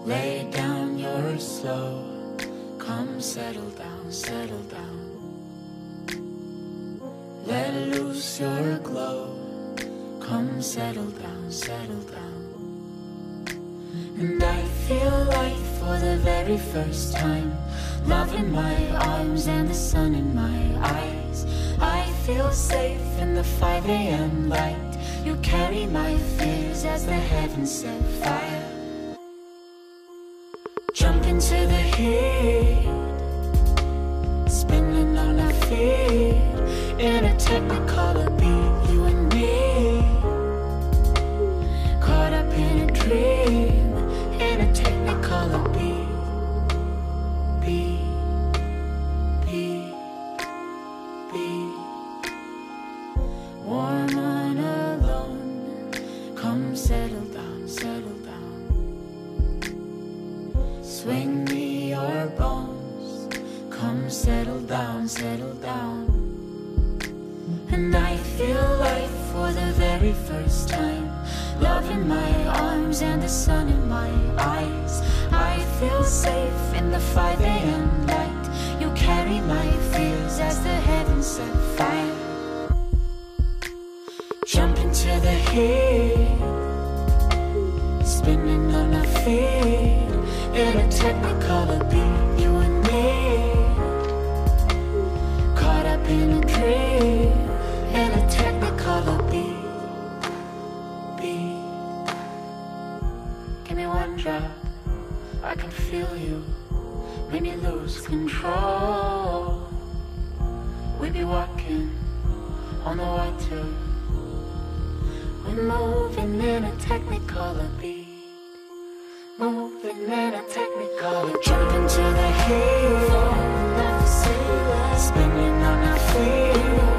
Lay down your slow, come settle down, settle down. Let loose your glow, come settle down, settle down. And I feel light for the very first time, love in my arms and the sun in my eyes. I feel safe in the 5 a.m. light. You carry my fears as the heavens set fire. Jump into the heat, spinning on our feet, in a technicolor beat, you and me, caught up in a dream, in a technicolor beat, beat, beat, beat. Warm on alone, come settle down, settle down. Swing me your bones, come settle down, settle down. And I feel life for the very first time, love in my arms and the sun in my eyes. I feel safe in the 5 a.m. light. You carry my fears as the heavens set fire. Jump into the heat, spinning on our feet, in a technicolor beat, you and me, caught up in a dream, in a technicolor beat, beat. Give me one drop, I can feel you when you lose control. We be walking on the water, we're moving in a technicolor beat, moving in a technicolor. Jump into the heat, spinning on our feet,